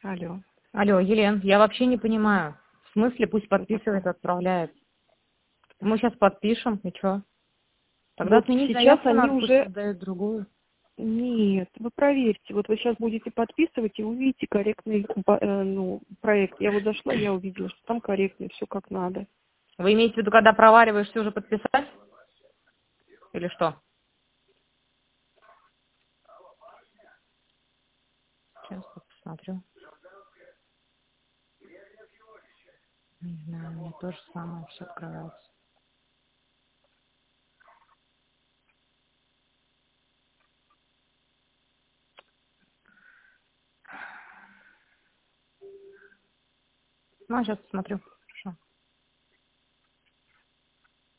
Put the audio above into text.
Алло. Алло, Елен, я вообще не понимаю. В смысле, пусть подписывает, отправляет. Мы сейчас подпишем, и что? Тогда Вот отменить сейчас заявку они надо, пусть уже... создают другую. Нет, вы проверьте. Вот вы сейчас будете подписывать и увидите корректный проект. Я вот зашла, я увидела, что там корректно, все как надо. Вы имеете в виду, когда проваливаешь, все уже подписать? Или что? Сейчас посмотрю. Не знаю, у меня то же самое все открывается. Ну, а сейчас посмотрю.